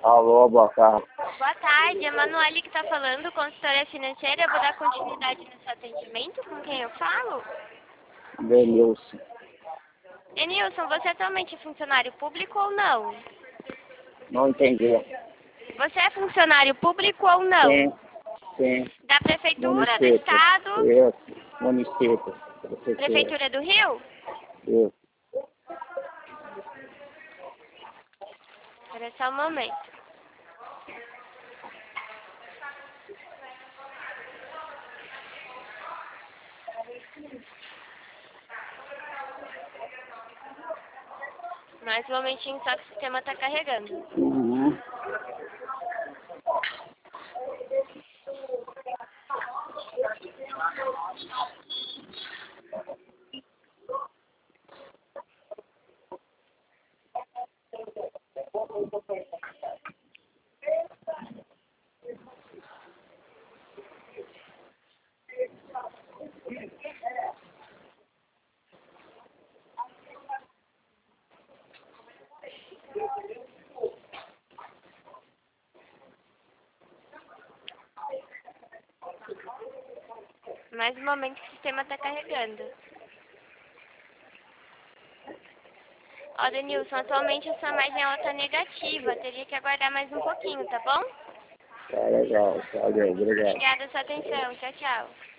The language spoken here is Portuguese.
Alô, boa tarde. Boa tarde, é a Manuele que está falando, consultoria financeira. Eu vou dar continuidade no seu atendimento. Com quem eu falo? Denilson. Denilson, você atualmente é funcionário público ou não? Não entendi. Você é funcionário público ou não? Sim, sim. Da Prefeitura, do Município. Estado? Isso. Município. Prefeitura do Rio? Isso. Espera só um momento. Mais um momentinho só que o sistema está carregando. Uhum. Mais um momento que o sistema está carregando. Ó, Denilson, atualmente a sua margem ela tá negativa. Teria que aguardar mais um pouquinho, tá bom? Tá legal. Valeu, obrigado. Obrigada pela sua atenção. Tchau, tchau.